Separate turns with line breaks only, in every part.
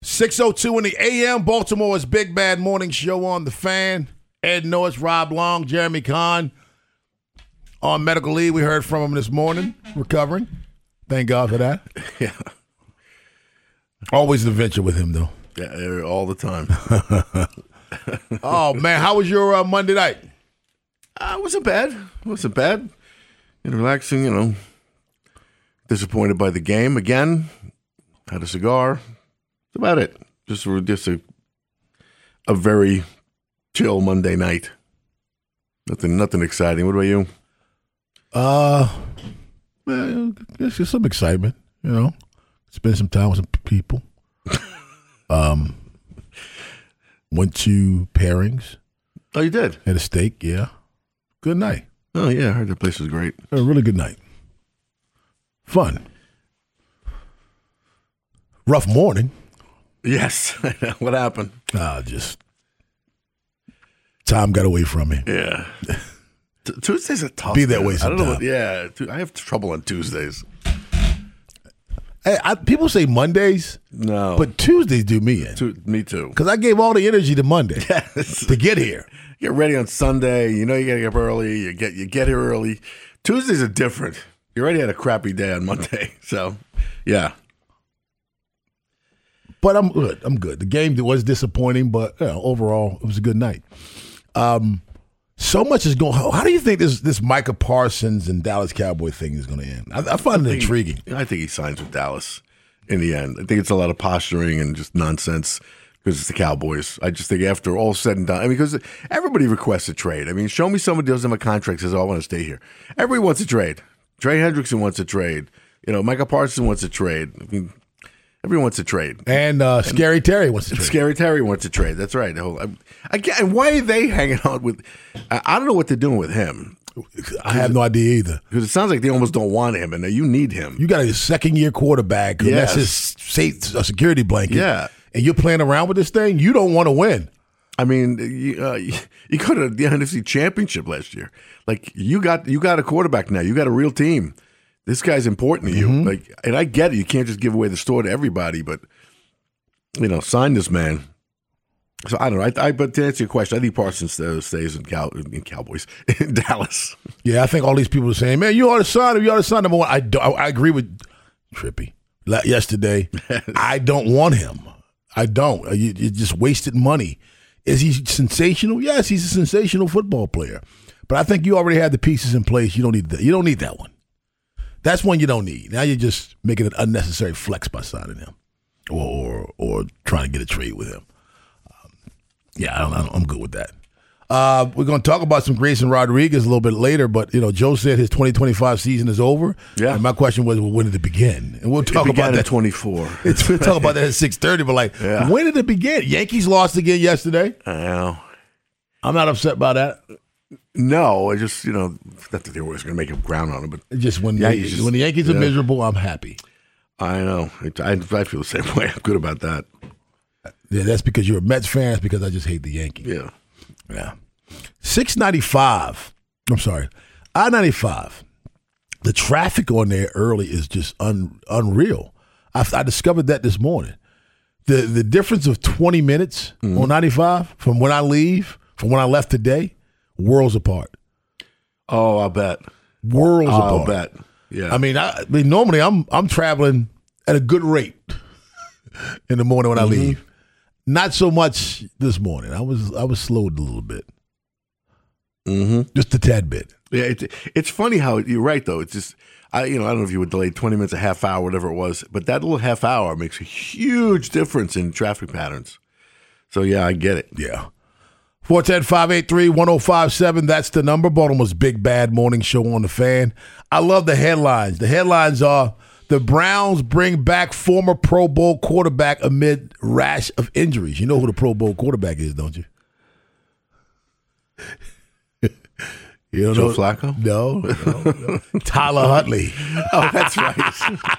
6:02 in the a.m. Baltimore's Big Bad Morning Show on The Fan. Ed Norris, Rob Long, Jeremy Kahn on medical leave. We heard from him this morning, recovering. Thank God for that.
Yeah.
Always an adventure with him, though.
Yeah, all the time.
Oh, man, how was your Monday night?
It wasn't bad. Relaxing, Disappointed by the game again. Had a cigar. That's about it. Just a very chill Monday night. Nothing exciting. What about you?
Well, there's just some excitement, Spend some time with some people. Went to Pairings.
Oh, you did?
Had a steak, yeah. Good night.
Oh, yeah. I heard the place was great.
A really good night. Fun. Rough morning.
Yes. What happened?
Just time got away from me.
Yeah. Tuesdays are tough.
Be that way
I don't know.
sometime.
I have trouble on Tuesdays.
Hey, people say Mondays.
No.
But Tuesdays do me in.
Me too.
Because I gave all the energy to Monday
Yes.
to get here.
Get ready on Sunday. You got to get up early. You get here early. Tuesdays are different. You already had a crappy day on Monday. So, yeah.
But I'm good. The game was disappointing, but overall, it was a good night. So much is going on. How do you think this Micah Parsons and Dallas Cowboy thing is going to end? I find it intriguing.
I think he signs with Dallas in the end. I think it's a lot of posturing and just nonsense because it's the Cowboys. I just think after all said and done, because everybody requests a trade. Show me somebody who doesn't have a contract says, "Oh, I want to stay here." Everybody wants a trade. Trey Hendrickson wants a trade. Micah Parsons wants a trade. Everyone wants a trade.
And Scary Terry wants to trade.
Scary Terry wants a trade. That's right. And why are they hanging out with – I don't know what they're doing with him.
I have no idea either.
Because it sounds like they almost don't want him, and you need him.
You got a second-year quarterback.
Yes.
That's his security blanket.
Yeah.
And you're playing around with this thing? You don't want to win.
You could have the NFC Championship last year. You got a quarterback now. You got a real team. This guy's important to you.
Mm-hmm.
And I get it. You can't just give away the store to everybody, but sign this man. So I don't know. But to answer your question, I think Parsons stays in Cowboys in Dallas.
Yeah, I think all these people are saying, "Man, you ought to sign him. You ought to sign him." I agree with Trippy yesterday.
Yes.
I don't want him. I don't. You just wasted money. Is he sensational? Yes, he's a sensational football player. But I think you already have the pieces in place. You don't need that. You don't need that one. That's one you don't need. Now you're just making an unnecessary flex by signing him, or trying to get a trade with him. I'm good with that. We're going to talk about some Grayson Rodriguez a little bit later, but Joe said his 2025 season is over.
Yeah.
And my question was, when did it begin? And we'll talk about that.
At 24.
We'll talk about that at 6:30. But when did it begin? Yankees lost again yesterday.
I know.
I'm not upset by that.
No, I just not that they were going to make up ground on it, but
just when the Yankees are miserable, I'm happy.
I know. I feel the same way. I'm good about that.
Yeah, that's because you're a Mets fan. It's because I just hate the Yankees.
Yeah.
695. I'm sorry, I-95. The traffic on there early is just unreal. I discovered that this morning. The difference of 20 minutes on 95 from when I leave, from when I left today, worlds apart.
Oh, I bet.
Worlds apart.
I'll bet. Yeah.
I mean, normally I'm traveling at a good rate in the morning when I leave. Not so much this morning. I was slowed a little bit. Just a tad bit.
Yeah, it's funny how you're right though. It's just I don't know if you were delayed 20 minutes, a half hour, whatever it was, but that little half hour makes a huge difference in traffic patterns. So yeah, I get it.
Yeah. 410-583-1057. That's the number. Baltimore's Big Bad Morning Show on The Fan. I love the headlines. The headlines are, the Browns bring back former Pro Bowl quarterback amid rash of injuries. You know who the Pro Bowl quarterback is, don't you? You don't
Joe
know?
Flacco?
No. Tyler Huntley.
Oh, that's right.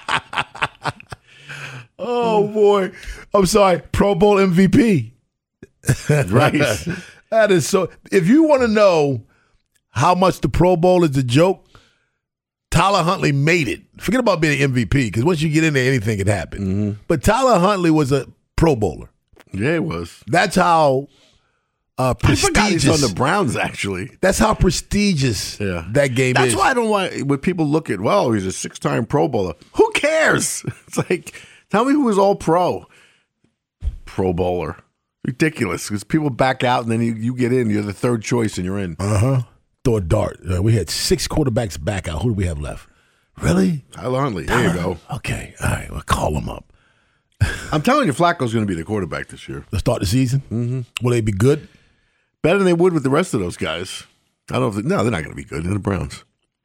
Oh, boy. I'm sorry. Pro Bowl MVP.
Right.
That is so. If you want to know how much the Pro Bowl is a joke, Tyler Huntley made it. Forget about being an MVP, because once you get in there, anything can happen. But Tyler Huntley was a Pro Bowler.
Yeah, it was.
That's how
I forgot he's
prestigious.
on the Browns, actually.
That's how prestigious that game is.
That's why I don't want when people look at, well, he's a 6-time Pro Bowler. Who cares? It's like, tell me who was all pro. Pro Bowler. Ridiculous. Because people back out and then you get in. You're the third choice and you're in.
Throw a dart. We had 6 quarterbacks back out. Who do we have left? Really?
Tyler Huntley. There you go.
Okay. All right. We'll call him up.
I'm telling you, Flacco's going to be the quarterback this year.
Let's start the season. Mm-hmm. Will they be good?
Better than they would with the rest of those guys. I don't know if no, they're not going to be good. They're the Browns.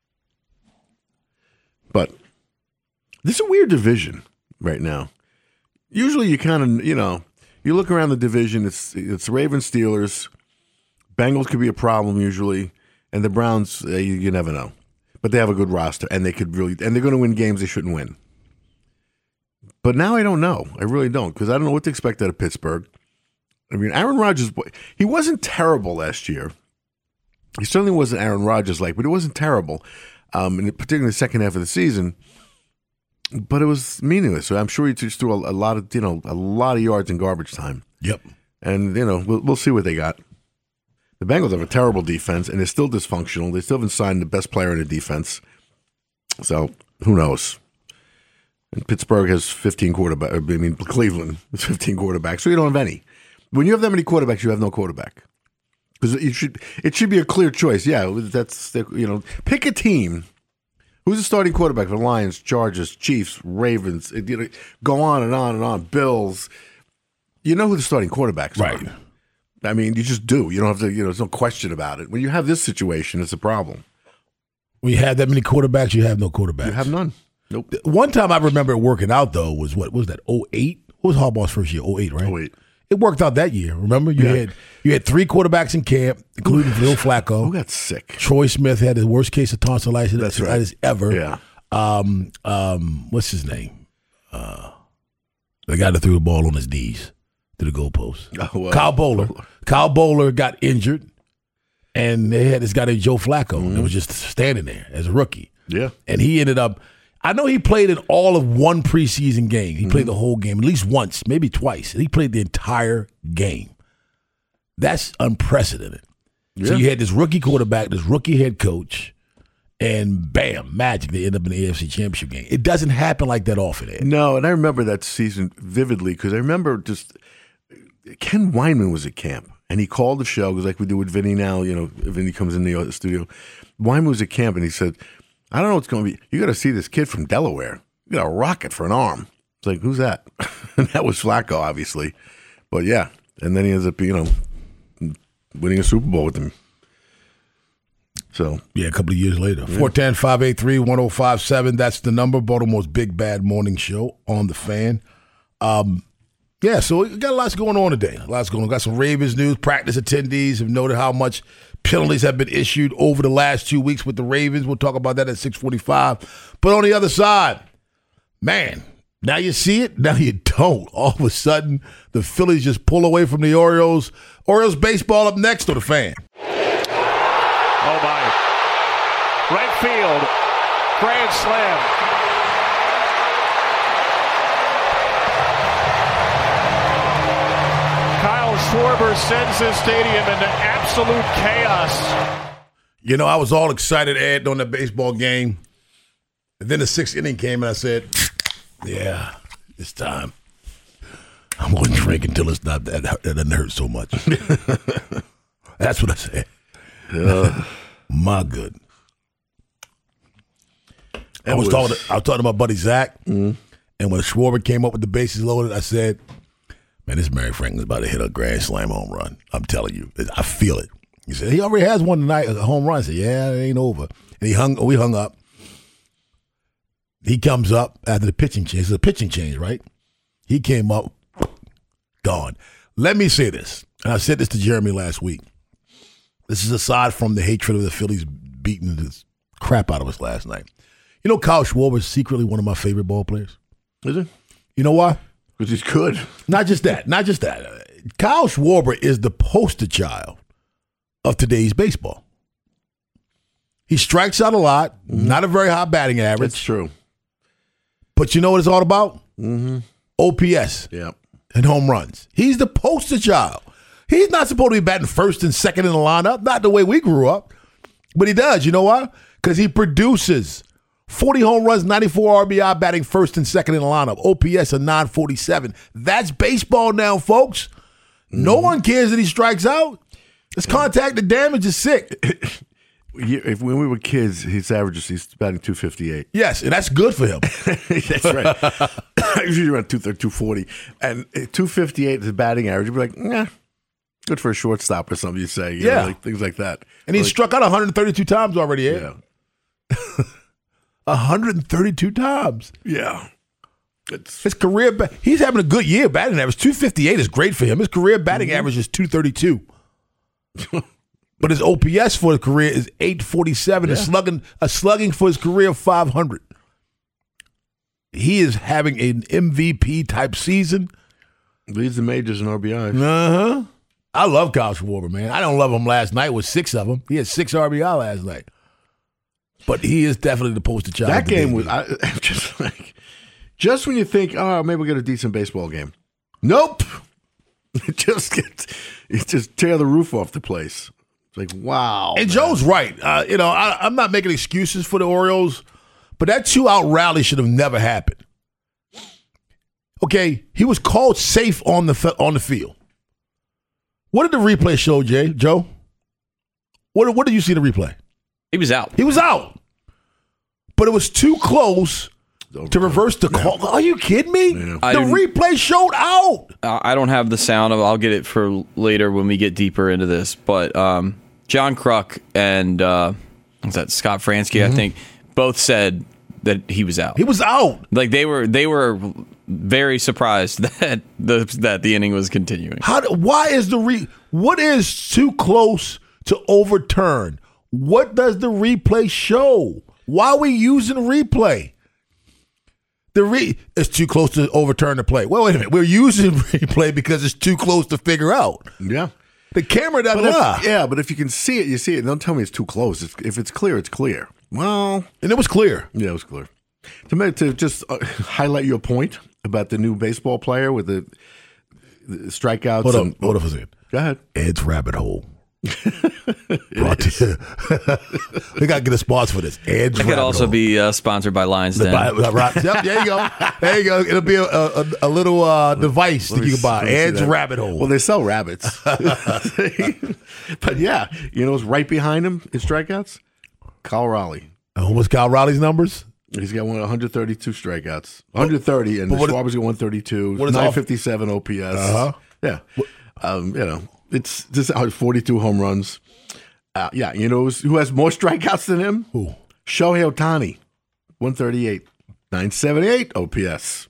But this is a weird division right now. Usually you kind of, you look around the division, it's Ravens, Steelers, Bengals could be a problem usually, and the Browns, you never know. But they have a good roster, and they're going to win games they shouldn't win. But now I don't know. I really don't, because I don't know what to expect out of Pittsburgh. I mean, Aaron Rodgers, he wasn't terrible last year. He certainly wasn't Aaron Rodgers-like, but it wasn't terrible, particularly in the second half of the season. But it was meaningless. So I'm sure he just threw a lot of yards in garbage time.
Yep.
And we'll see what they got. The Bengals have a terrible defense, and they're still dysfunctional. They still haven't signed the best player in the defense. So who knows? And Pittsburgh has 15 quarterbacks. I mean, Cleveland has 15 quarterbacks, so you don't have any. When you have that many quarterbacks, you have no quarterback. Because it should be a clear choice. Yeah, pick a team. Who's the starting quarterback for the Lions, Chargers, Chiefs, Ravens? Go on and on and on. Bills. You know who the starting quarterbacks are.
Right.
I mean, you just do. You don't have to. There's no question about it. When you have this situation, it's a problem.
When you have that many quarterbacks, you have no quarterbacks.
You have none. Nope.
One time I remember it working out though was what was that? 08? What was Harbaugh's first year? 08, right?
08.
It worked out that year. Remember, you had 3 quarterbacks in camp, including Phil Flacco.
Who got sick?
Troy Smith had the worst case of tonsillitis
That's right.
ever.
Yeah.
What's his name? The guy that threw the ball on his knees to the goalpost. Kyle Bowler. Kyle Bowler got injured, and they had this guy named Joe Flacco that was just standing there as a rookie.
Yeah.
And he ended up. I know he played in all of one preseason game. He played the whole game, at least once, maybe twice. He played the entire game. That's unprecedented. Yeah. So you had this rookie quarterback, this rookie head coach, and bam, magic, they end up in the AFC Championship game. It doesn't happen like that often, Ed.
No, and I remember that season vividly because I remember just Ken Weinman was at camp, and he called the show, because like we do with Vinny now, Vinny comes in the studio. Weinman was at camp, and he said, I don't know what's going to be. You got to see this kid from Delaware. You got a rocket for an arm. It's like, who's that? And that was Flacco, obviously. But yeah, and then he ends up, winning a Super Bowl with them. So
yeah, a couple of years later. 410-583-1057. That's the number. Baltimore's Big Bad Morning Show on the Fan. Yeah, so we got lots going on today. Lots going on. Got some Ravens news. Practice attendees have noted how much penalties have been issued over the last 2 weeks with the Ravens. We'll talk about that at 6:45. But on the other side, man, now you see it, now you don't. All of a sudden, the Phillies just pull away from the Orioles. Orioles baseball up next on the Fan.
Oh, my. Right field. Grand slam. Kyle Schwarber sends his stadium into absolute chaos.
I was all excited, Ed, on that baseball game. And then the 6th inning came, and I said, yeah, it's time. I'm going to drink until it's not that doesn't hurt so much. That's what I said. My good. I was talking to my buddy Zach, and when Schwarber came up with the bases loaded, I said, man, this Mary Franklin's about to hit a grand slam home run. I'm telling you. I feel it. He said, he already has one tonight, a home run. I said, yeah, it ain't over. And we hung up. He comes up after the pitching change. It's a pitching change, right? He came up, gone. Let me say this, and I said this to Jeremy last week. This is aside from the hatred of the Phillies beating the crap out of us last night. Kyle Schwarber is secretly one of my favorite ball players.
Is it?
You know why?
Because he's good.
Not just that. Kyle Schwarber is the poster child of today's baseball. He strikes out a lot, not a very high batting average.
That's true.
But you know what it's all about? OPS.
Yeah.
and home runs. He's the poster child. He's not supposed to be batting first and second in the lineup, not the way we grew up. But he does. You know why? Because he produces 40 home runs, 94 RBI, batting first and second in the lineup. OPS a 947. That's baseball now, folks. No one cares that he strikes out. His contact, the damage is sick.
When we were kids, he's batting 258.
Yes, and that's good for him.
That's right. Usually around 240. And 258 is his batting average. You'd be like, nah, good for a shortstop or something, you say. You know, like, things like that.
And he struck out 132 times already,
Yeah.
132 times.
Yeah.
His career, he's having a good year batting average. 258 is great for him. His career batting average is 232. But his OPS for his career is 847. Yeah. A slugging for his career of 500. He is having an MVP type season.
Leads the majors in RBI.
Uh-huh. I love Kyle Schwarber, man. I don't love him last night with 6 of them. He had 6 RBI last night. But he is definitely the poster child.
That game was just when you think, oh, maybe we'll get a decent baseball game. Nope. It just tear the roof off the place. It's like, wow.
And man. Joe's right. I'm not making excuses for the Orioles, but that 2-out rally should have never happened. Okay, he was called safe on the field. What did the replay show, Joe? What did you see in the replay?
He was out.
He was out. But it was too close to reverse the call. Are you kidding me? Yeah. The replay showed out.
I don't have the sound of it. I'll get it for later when we get deeper into this. But John Kruk and was that Scott Fransky, I think, both said that he was out.
He was out.
Like they were very surprised that the inning was continuing.
Why is what is too close to overturn? What does the replay show? Why are we using replay? It's too close to overturn the play. Well, wait a minute. We're using replay because it's too close to figure out.
Yeah.
The camera doesn't lie.
But if you can see it, you see it. Don't tell me it's too close. If it's clear, it's clear. Well.
And it was clear.
Yeah, it was clear. To just highlight your point about the new baseball player with the strikeouts.
Hold on a second.
Go ahead.
Ed's Rabbit Hole. We got to get a sponsor for this. Ed's
It could also be sponsored by Lions Den.
Yep, there you go. There you go. It'll be a little device that you can buy. Ed's Rabbit Hole.
Well, they sell rabbits. But yeah, you know what's right behind him in strikeouts? Kyle Raleigh.
What's Kyle Raleigh's numbers?
He's got 132 strikeouts. 130, and Schwarber's got 132. 957 OPS.
Uh-huh.
Yeah. It's just 42 home runs. You know who has more strikeouts than him?
Who?
Shohei Ohtani, 138, 978 OPS.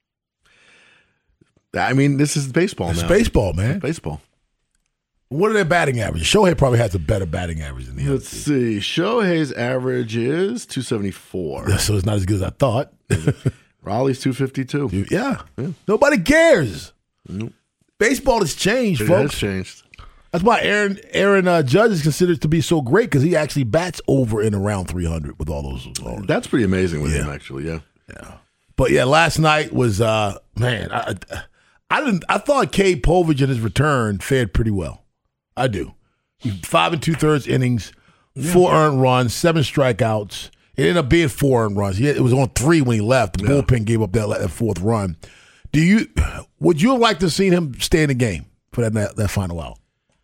I mean, this is baseball now.
It's baseball, man.
Baseball.
What are their batting averages? Shohei probably has a better batting average than the
Let's see. Shohei's average is 274.
So it's not as good as I thought.
Raleigh's 252.
Yeah. Nobody cares. Nope. Baseball has changed, folks.
It has changed.
That's why Aaron Judge is considered to be so great because he actually bats over and around 300 with all those.
That's pretty amazing with him, actually. Yeah.
But yeah, last night was man. I thought Cade Povich in his return fared pretty well. I do. 5 2/3 innings, 4 earned runs, 7 strikeouts. It ended up being 4 earned runs. It was on 3 when he left. The bullpen gave up that 4th run. Would you have liked to have seen him stay in the game for that final out?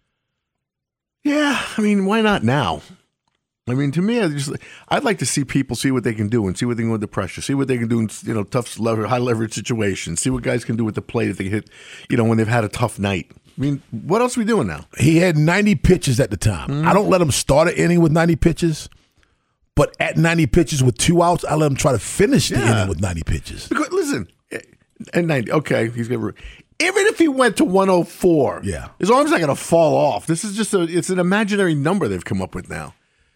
Yeah, I mean, why not now? I mean, to me, I'd like to see people see what they can do and see what they can do with the pressure, see what they can do in tough, high leverage situations, see what guys can do with the plate if they hit, when they've had a tough night. I mean, what else are we doing now?
He had 90 pitches at the time. Mm-hmm. I don't let him start an inning with 90 pitches, but at 90 pitches with 2 outs, I let him try to finish the inning with 90 pitches.
Because listen, at 90, okay, he's gonna. Even if he went to 104, his arm's not going to fall off. This is just it's an imaginary number they've come up with now.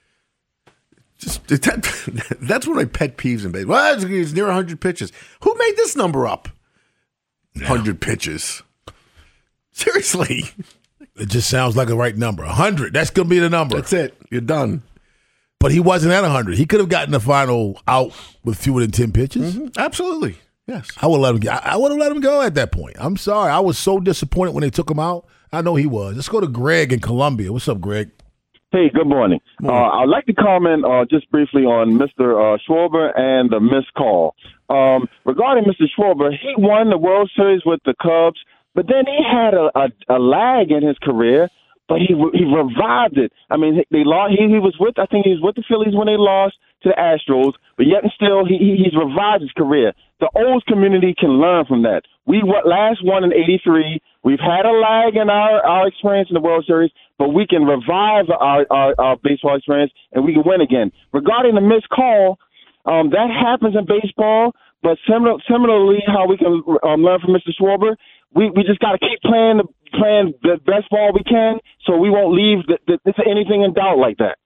That's one of my pet peeves in baseball. Well, he's near 100 pitches. Who made this number up? 100 pitches. Seriously.
It just sounds like the right number. 100. That's going to be the number.
That's it. You're done.
But he wasn't at 100. He could have gotten the final out with fewer than 10 pitches.
Mm-hmm. Absolutely. Yes.
I would let him. I would have let him go at that point. I'm sorry. I was so disappointed when they took him out. I know he was. Let's go to Greg in Columbia. What's up, Greg?
Hey, good morning. I'd like to comment just briefly on Mr. Schwarber and the missed call. Regarding Mr. Schwarber, he won the World Series with the Cubs, but then he had a lag in his career, but he revived it. I mean, they lost. He was with, I think he was with the Phillies when they lost to the Astros, but yet and still he's revived his career. The O's community can learn from that. We last won in '83. We've had a lag in our experience in the World Series, but we can revive our baseball experience and we can win again. Regarding the missed call, that happens in baseball, but similarly, how we can learn from Mr. Schwarber, we just got to keep playing the best ball we can, so we won't leave anything in doubt like that.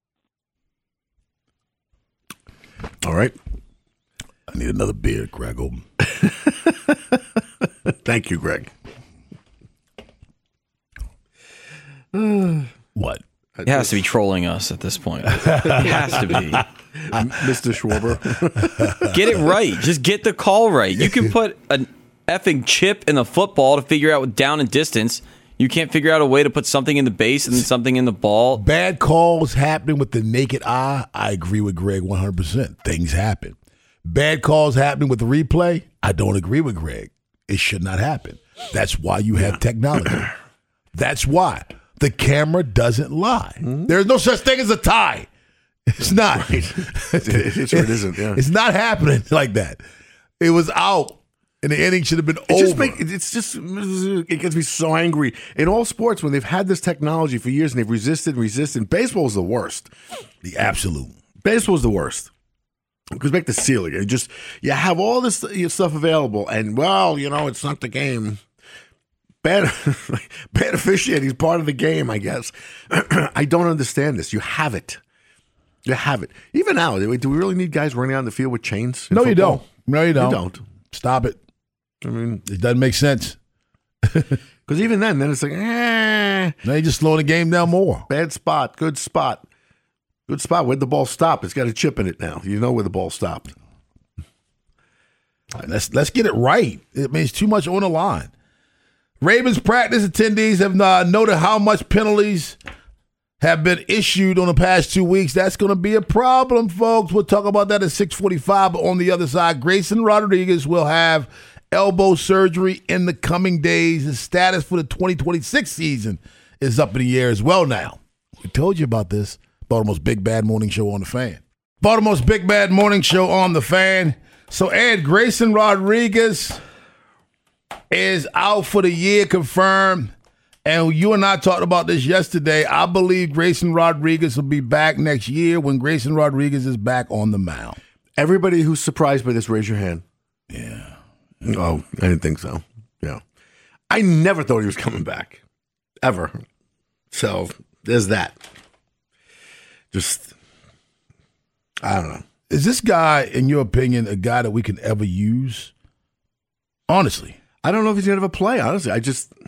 All right.
I need another beer, Greg.
Thank you, Greg.
What?
It has to be trolling us at this point. It has to be.
Mr. Schwarber.
Get it right. Just get the call right. You can put an effing chip in the football to figure out down and distance. You can't figure out a way to put something in the base and then something in the ball.
Bad calls happening with the naked eye. I agree with Greg 100%. Things happen. Bad calls happening with the replay. I don't agree with Greg. It should not happen. That's why you have technology. That's why. The camera doesn't lie. Mm-hmm. There's no such thing as a tie. It's not.
Right. It isn't. Yeah.
It's not happening like that. It was out, and the inning should have been over.
It gets me so angry. In all sports, when they've had this technology for years and they've resisted, baseball is the worst.
The absolute.
Baseball is the worst. Because back to ceiling. You have all this stuff available, and, well, it's not the game. Bad officiating is part of the game, I guess. I don't understand this. You have it. You have it. Even now, do we really need guys running out in the field with chains?
No, you don't.
You don't.
Stop it.
I mean,
it doesn't make sense.
Because even then it's like,
Now you're just slowing the game down more.
Bad spot. Good spot. Good spot. Where'd the ball stop? It's got a chip in it now. You know where the ball stopped.
Let's get it right. It means too much on the line. Ravens practice attendees have noted how much penalties have been issued on the past 2 weeks. That's going to be a problem, folks. We'll talk about that at 6:45. But on the other side, Grayson Rodriguez will have elbow surgery in the coming days. His status for the 2026 season is up in the air as well now. We told you about this. Baltimore's Big Bad Morning Show on the Fan. Baltimore's Big Bad Morning Show on the Fan. So, Ed, Grayson Rodriguez is out for the year, confirmed. And you and I talked about this yesterday. I believe Grayson Rodriguez will be back next year when Grayson Rodriguez is back on the mound.
Everybody who's surprised by this, raise your hand.
Yeah.
Oh, I didn't think so. Yeah. I never thought he was coming back. Ever. So, there's that. I don't know.
Is this guy, in your opinion, a guy that we can ever use? Honestly.
I don't know if he's going to have a play, honestly. I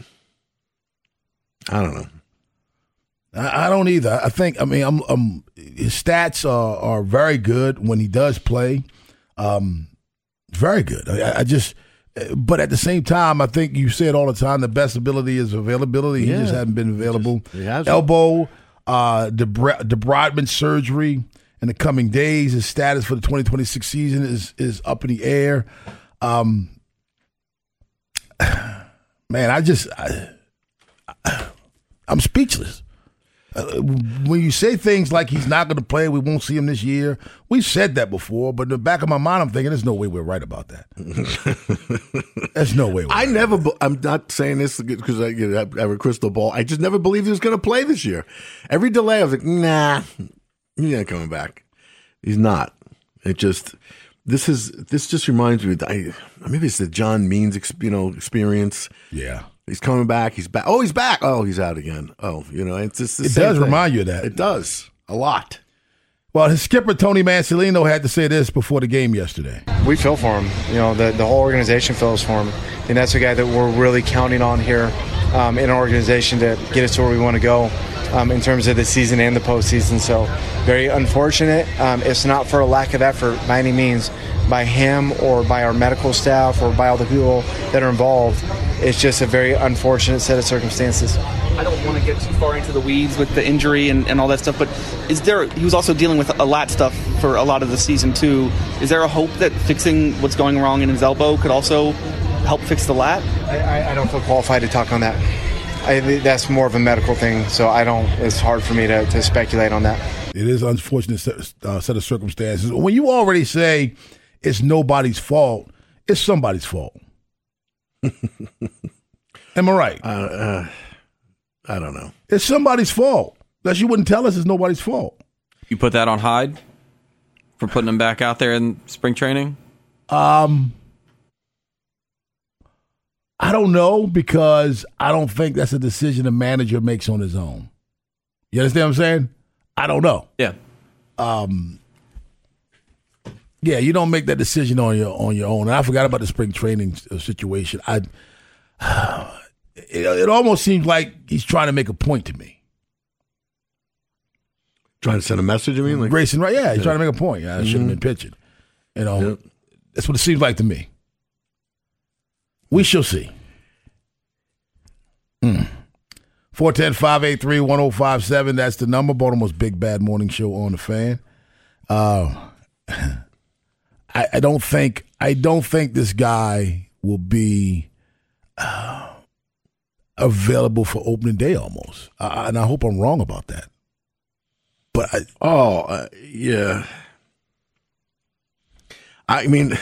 don't know.
I don't either. I think, his stats are very good when he does play. Very good. But at the same time, I think you say it all the time, the best ability is availability.
Yeah.
He just hasn't been available.
He hasn't.
Elbow, debridement surgery in the coming days. His status for the 2026 season is up in the air. Man, I'm speechless. When you say things like he's not going to play, we won't see him this year, we've said that before, but in the back of my mind, I'm thinking there's no way we're right about that. There's no way.
I'm not saying this because I have a crystal ball. I just never believed he was going to play this year. Every delay, I was like, nah, he's not coming back. He's not. This just reminds me. Maybe it's the John Means experience.
Yeah.
He's coming back. He's back. Oh, he's back. Oh, he's out again. Oh, it's just the
it
same
does
thing.
remind you of that.
It does a lot.
Well, his skipper Tony Mansolino had to say this before the game yesterday.
We feel for him. The whole organization feels for him, and that's a guy that we're really counting on here in our organization to get us to where we want to go in terms of the season and the postseason. So very unfortunate. It's not for a lack of effort by any means, by him or by our medical staff or by all the people that are involved. It's just a very unfortunate set of circumstances.
I don't want to get too far into the weeds with the injury and all that stuff, but he was also dealing with a lat stuff for a lot of the season too. Is there a hope that fixing what's going wrong in his elbow could also help fix the lat?
I don't feel qualified to talk on that. That's more of a medical thing, so it's hard for me to speculate on that.
It is an unfortunate set of circumstances. When you already say it's nobody's fault, it's somebody's fault. Am I right?
I don't know.
It's somebody's fault. Unless you wouldn't tell us it's nobody's fault.
You put that on Hyde for putting him back out there in spring training?
I don't know, because I don't think that's a decision a manager makes on his own. You understand what I'm saying? I don't know.
Yeah.
Yeah, you don't make that decision on your own. And I forgot about the spring training situation. It almost seems like he's trying to make a point to me.
Trying to send a message, I mean? Like,
Grayson, right? Yeah, he's trying to make a point. Yeah, I should have been pitching. That's what it seems like to me. We shall see. 410-583-1057. That's the number. Baltimore's Big Bad Morning Show on the Fan. I don't think this guy will be available for opening day almost. And I hope I'm wrong about that. But
yeah. I mean,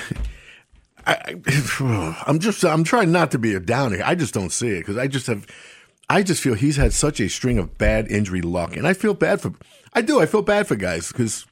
I'm trying not to be a downer. I just don't see it, because I just feel he's had such a string of bad injury luck, and I feel bad for guys, because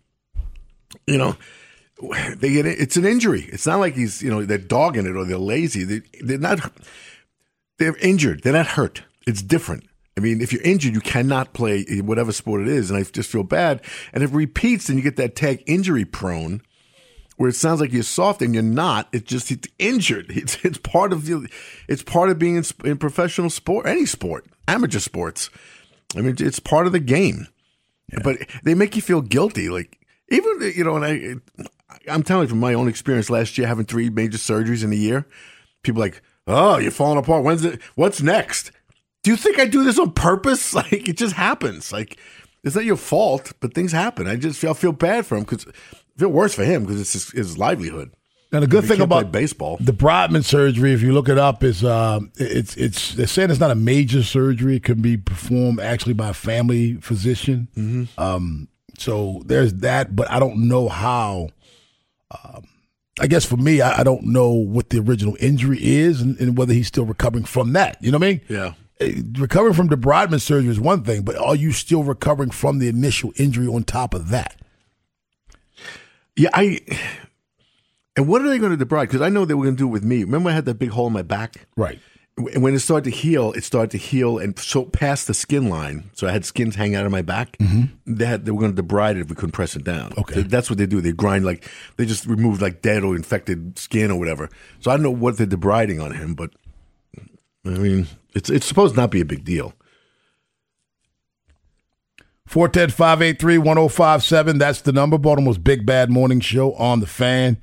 they get it. It's an injury. It's not like he's they're dogging it or they're lazy. They're injured. They're not hurt. It's different. I mean, if you're injured, you cannot play whatever sport it is, and I just feel bad. And if it repeats, then you get that tag injury prone, where it sounds like you're soft and you're not. It's injured. It's part of being in professional sport, any sport, amateur sports. I mean, it's part of the game. Yeah. But they make you feel guilty. Like, even, and I'm telling you from my own experience last year, having 3 major surgeries in a year, people are like, oh, you're falling apart. What's next? Do you think I do this on purpose? Like, it just happens. Like, it's not your fault, but things happen. I feel bad for him, because I feel worse for him, because it's his livelihood.
Now, the good thing about
baseball,
the Brodman surgery, if you look it up, is it's they're saying it's not a major surgery. It can be performed actually by a family physician. Mm-hmm. So there's that, but I don't know how. I guess for me, I don't know what the original injury is and whether he's still recovering from that. You know what I mean?
Yeah.
Recovering from the Brodman surgery is one thing, but are you still recovering from the initial injury on top of that?
Yeah, and what are they going to debride? Because I know they were going to do it with me. Remember I had that big hole in my back?
Right.
When it started to heal and so past the skin line. So I had skins hanging out of my back.
Mm-hmm.
They were going to debride it if we couldn't press it down.
Okay.
That's what they do. They grind, like, they just remove like dead or infected skin or whatever. So I don't know what they're debriding on him, but I mean, it's supposed to not be a big deal.
410-583-1057. That's the number. Baltimore's Big Bad Morning Show on the Fan.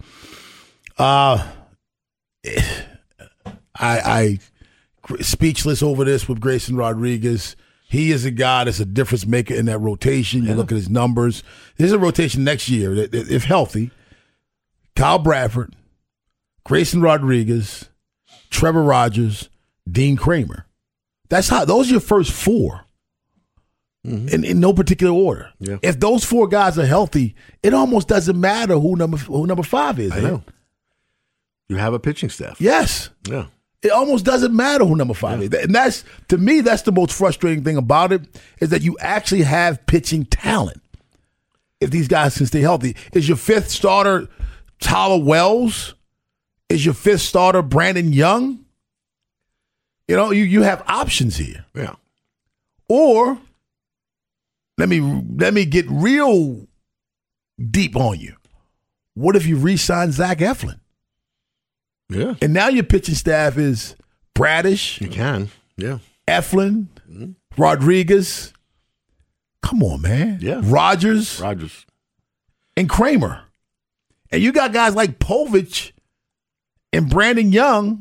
I speechless over this with Grayson Rodriguez. He is a guy that's a difference maker in that rotation. You look at his numbers. There's a rotation next year, if healthy. Kyle Bradford, Grayson Rodriguez, Trevor Rogers, Dean Kramer. Those are your first 4. Mm-hmm. In no particular order. Yeah. If those 4 guys are healthy, it almost doesn't matter who number 5 is.
I know. You have a pitching staff.
Yes.
Yeah.
It almost doesn't matter who number 5 is. And that's, to me, that's the most frustrating thing about it, is that you actually have pitching talent. If these guys can stay healthy. Is your 5th starter Tyler Wells? Is your 5th starter Brandon Young? You have options here.
Yeah.
Or let me get real deep on you. What if you re-sign Zach Eflin?
Yeah.
And now your pitching staff is Bradish.
You can. Yeah.
Eflin, Rodriguez. Come on, man.
Yeah.
Rogers.
And
Kramer. And you got guys like Povich and Brandon Young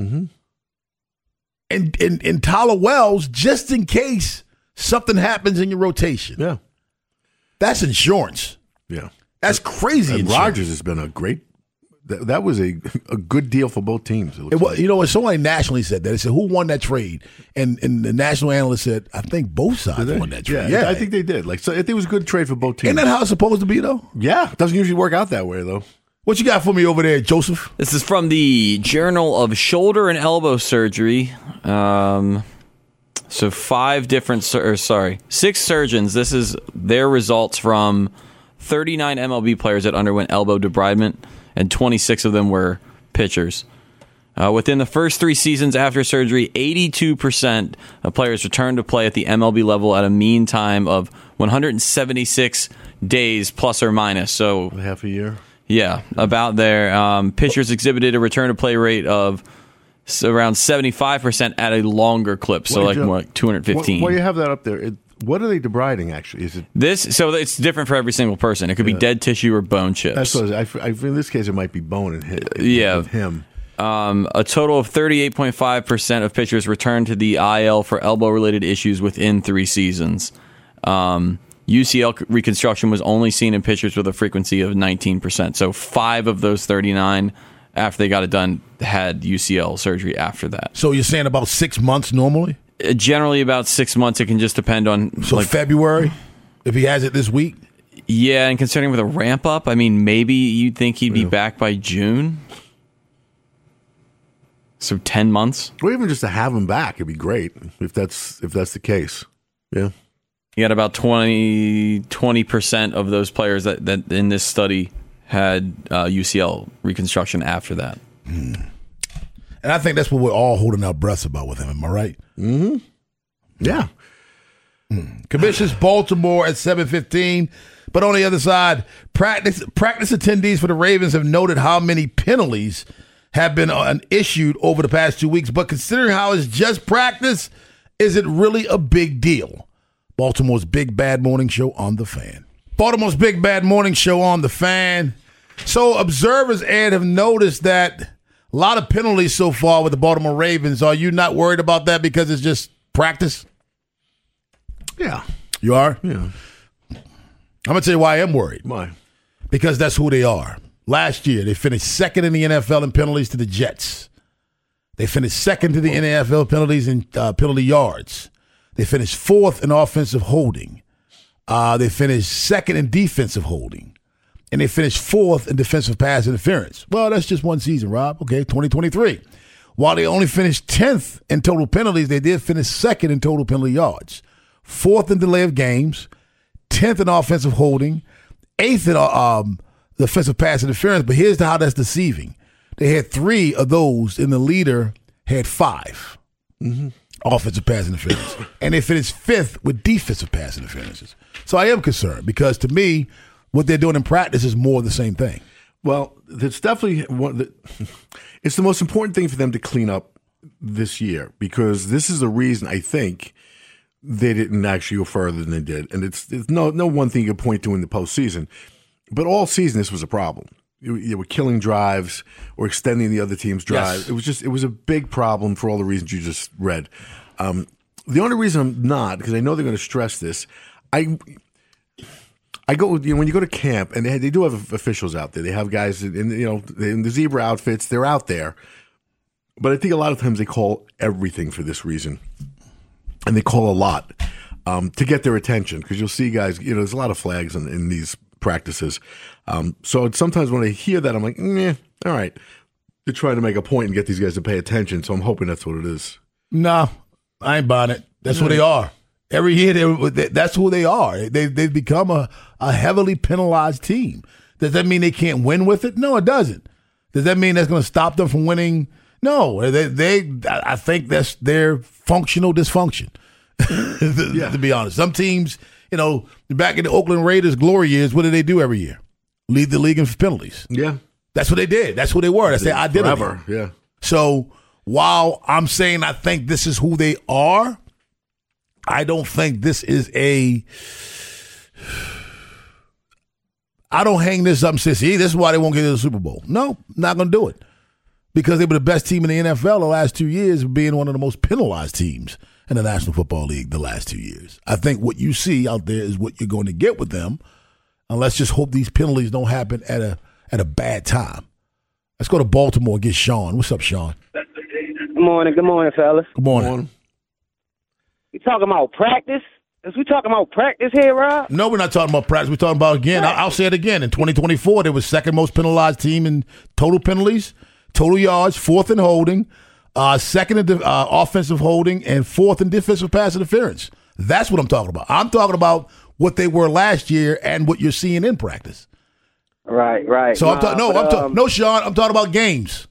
and Tyler Wells just in case something happens in your rotation.
Yeah.
That's insurance.
Yeah.
That's crazy.
And Rodgers has been a great that was a good deal for both teams.
Somebody nationally said that. They said, who won that trade? And the national analyst said, I think both sides won that trade.
Yeah, I think they did. So I think it was a good trade for both teams.
Isn't that how it's supposed to be, though?
Yeah. It doesn't usually work out that way, though.
What you got for me over there, Joseph?
This is from the Journal of Shoulder and Elbow Surgery. So 6 surgeons. This is their results from 39 MLB players that underwent elbow debridement, and 26 of them were pitchers. Within the first 3 seasons after surgery, 82% of players returned to play at the MLB level at a mean time of 176 days plus or minus. So
half a year.
Yeah, about there. Pitchers exhibited a return to play rate of around 75% at a longer clip, so more like 215.
Well, you have that up there. What are they debriding, actually? Is it
this? So it's different for every single person. It could be dead tissue or bone chips.
That's what in this case, it might be bone and hit.
Yeah.
Him.
A total of 38.5% of pitchers returned to the IL for elbow-related issues within 3 seasons. UCL reconstruction was only seen in pitchers with a frequency of 19%. So 5 of those 39, after they got it done, had UCL surgery after that.
So you're saying about 6 months normally?
Generally about 6 months. It can just depend on...
So February, if he has it this week?
Yeah, and considering with a ramp-up, I mean, maybe you'd think he'd be back by June. So 10 months?
Or even just to have him back, it'd be great if that's the case. Yeah.
You got about 20% of those players that in this study had UCL reconstruction after that.
And I think that's what we're all holding our breaths about with him. Am I right?
Mm-hmm. Yeah.
Commissions Baltimore at 7:15. But on the other side, practice attendees for the Ravens have noted how many penalties have been issued over the past 2 weeks. But considering how it's just practice, is it really a big deal? Baltimore's Big Bad Morning Show on The Fan. Baltimore's Big Bad Morning Show on The Fan. So observers, Ed, have noticed that a lot of penalties so far with the Baltimore Ravens. Are you not worried about that because it's just practice?
Yeah.
You are?
Yeah.
I'm going to tell you why I am worried.
Why?
Because that's who they are. Last year, they finished second in the NFL in penalties to the Jets. They finished second to the NFL penalties in penalty yards. They finished 4th in offensive holding. They finished second in defensive holding. And they finished 4th in defensive pass interference. Well, that's just one season, Rob. Okay, 2023. While they only finished 10th in total penalties, they did finish second in total penalty yards. 4th in delay of games, 10th in offensive holding, 8th in defensive pass interference. But here's how that's deceiving. They had 3 of those, and the leader had 5. Mm-hmm. Offensive pass interference. And they finished 5th with defensive pass interferences. So I am concerned because to me, what they're doing in practice is more of the same thing.
Well, it's definitely it's the most important thing for them to clean up this year because this is the reason I think they didn't actually go further than they did. And it's no one thing you can point to in the postseason. But all season, this was a problem. You were killing drives or extending the other team's drive. Yes. It was a big problem for all the reasons you just read. The only reason I'm not, because I know they're going to stress this, I go when you go to camp and they do have officials out there. They have guys in the zebra outfits. They're out there, but I think a lot of times they call everything for this reason, and they call a lot to get their attention because you'll see guys. There's a lot of flags in these practices. So sometimes when I hear that, I'm like, all right. They're trying to make a point and get these guys to pay attention, so I'm hoping that's what it is.
No, I ain't buying it. That's who they are. Every year, that's who they are. They've become a heavily penalized team. Does that mean they can't win with it? No, it doesn't. Does that mean that's going to stop them from winning? No. I think that's their functional dysfunction, to be honest. Some teams, back in the Oakland Raiders' glory years, what did they do every year? Lead the league in penalties.
Yeah.
That's what they did. That's who they were. That's their identity.
Forever, yeah.
So while I'm saying I think this is who they are, I don't think this is I don't hang this up and say, see, this is why they won't get to the Super Bowl. No, not going to do it. Because they were the best team in the NFL the last 2 years, being one of the most penalized teams in the National Football League the last 2 years. I think what you see out there is what you're going to get with them. And let's just hope these penalties don't happen at a bad time. Let's go to Baltimore and get Sean. What's up, Sean?
Good morning, fellas.
Good morning.
You talking about practice? Is we talking about practice here, Rob?
No, we're not talking about practice. We're talking about, again, I'll say it again. In 2024, they were second most penalized team in total penalties, total yards, fourth in holding, second in offensive holding, and fourth in defensive pass interference. That's what I'm talking about. I'm talking about what they were last year and what you're seeing in practice.
Right.
So no, Sean, I'm talking about games.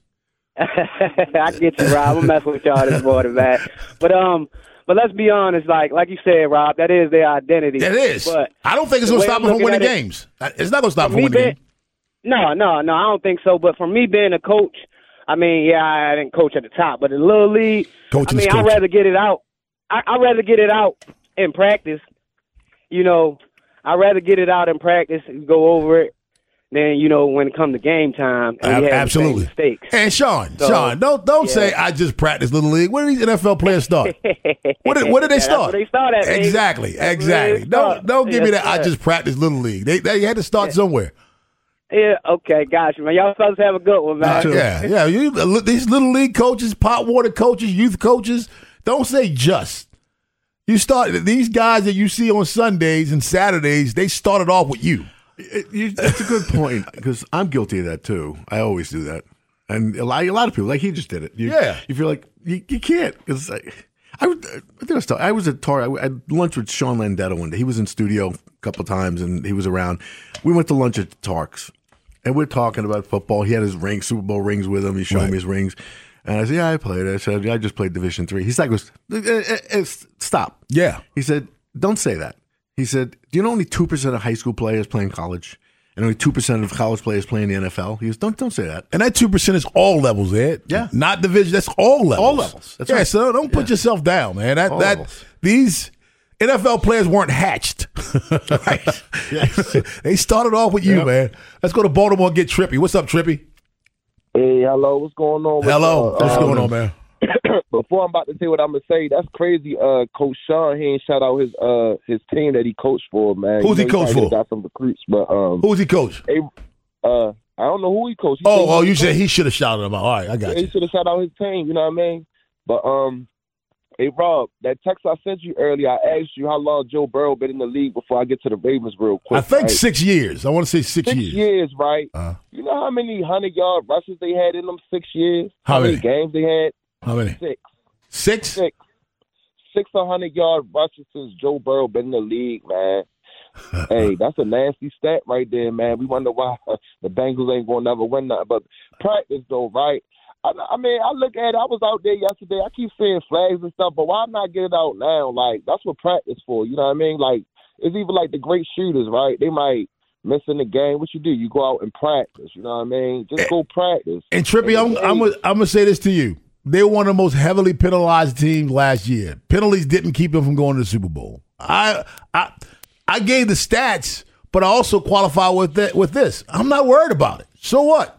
I get you, Rob. I'm messing with y'all this morning, man. But let's be honest, like you said, Rob, that is their identity.
That is.
But
I don't think it's going to stop them from winning games. It's not going to stop them from winning games.
No, I don't think so. But for me being a coach, I mean, yeah, I didn't coach at the top, but in the little league, I'd rather get it out. I'd rather get it out in practice. You know, I'd rather get it out in practice and go over it than, when it comes to game time. And we have
absolutely
mistakes.
And Sean, don't say I just practice Little League. Where do these NFL players start? Where did they start?
That's where they start at, baby.
Exactly. Don't give me that. I just practice Little League. They had to start somewhere.
Yeah, okay, gotcha, man. Y'all supposed to have a good one, man.
Yeah. These Little League coaches, pot water coaches, youth coaches, don't say just. You start these guys that you see on Sundays and Saturdays. They started off with you.
That's a good point because I'm guilty of that too. I always do that, and a lot of people, like he just did it. You feel like you can't because I was at Tar. I had lunch with Sean Landetta one day. He was in studio a couple of times and he was around. We went to lunch at Tark's and we're talking about football. He had his Super Bowl rings with him. He showed me his rings. And I said, yeah, I played. I said, I just played Division III. He's like, stop.
Yeah.
He said, don't say that. He said, do you know only 2% of high school players play in college? And only 2% of college players play in the NFL? He goes, don't say that.
And that 2% is all levels, Ed.
Yeah.
Not division. That's all levels.
All levels. That's right.
So don't put yourself down, man. These NFL players weren't hatched. Right. Yes. They started off with you, man. Let's go to Baltimore and get Trippy. What's up, Trippy?
Hey, hello. What's going on?
What's going on, man?
Before I'm about to say what I'm gonna say, that's crazy. Coach Sean, he ain't shout out his team that he coached for, man.
Who's he coached for?
Got some recruits, but
who's he coached?
I don't know who he coached.
You said he should have shouted him out. All right, I got you.
He should have shouted out his team. You know what I mean? But hey Rob, that text I sent you earlier, I asked you how long Joe Burrow been in the league before I get to the Ravens real quick.
I think 6 years. I want to say 6 years.
6 years, right? You know how many 100-yard rushes they had in them 6 years?
How many
games they had?
How many?
6.
6?
6 100-yard rushes since Joe Burrow been in the league, man. Hey, that's a nasty stat right there, man. We wonder why the Bengals ain't going to never win nothing. But practice, though, right? I mean, I look at it. I was out there yesterday. I keep seeing flags and stuff, but why not get it out now? Like, that's what practice for. You know what I mean? Like, it's even like the great shooters, right? They might miss in the game. What you do? You go out and practice. You know what I mean? Just go practice.
And Trippy, I'm going to say this to you. They were one of the most heavily penalized teams last year. Penalties didn't keep them from going to the Super Bowl. I gave the stats, but I also qualify with this. I'm not worried about it. So what?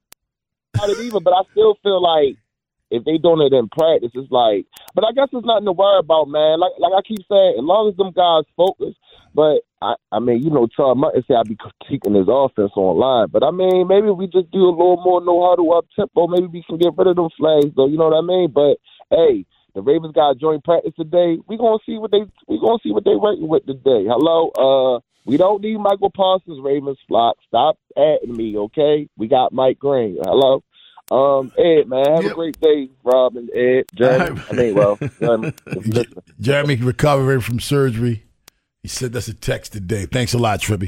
Not even, but I still feel like if they doing it in practice, it's like. But I guess it's nothing to worry about, man. Like I keep saying, as long as them guys focus. But I mean, Charles Martin say I be critiquing his offense online. But I mean, maybe we just do a little more no huddle up tempo. Maybe we can get rid of them flags, though. You know what I mean? But hey, the Ravens got joint practice today. We gonna see what they working with today. Hello, we don't need Michael Parsons, Ravens flock. Stop adding me, okay? We got Mike Green. Hello. Ed, man, have a great day, Rob and Ed. Jeremy.
Jeremy recovering from surgery. He said that's a text today. Thanks a lot, Trippy.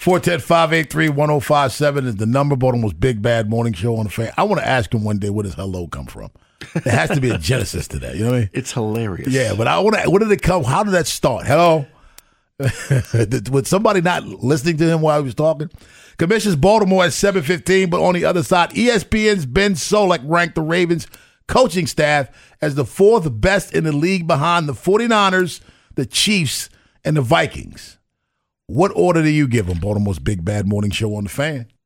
410-583-1057 is the number. Baltimore's Big Bad Morning Show on the Fan. I want to ask him one day, where does hello come from? There has to be a genesis to that. You know what I mean?
It's hilarious.
Yeah, but where did it come? How did that start? Hello? With somebody not listening to him while he was talking? Commissions Baltimore at 7:15, but on the other side, ESPN's Ben Solak ranked the Ravens coaching staff as the 4th best in the league behind the 49ers, the Chiefs, and the Vikings. What order do you give them? Baltimore's Big Bad Morning Show on the Fan.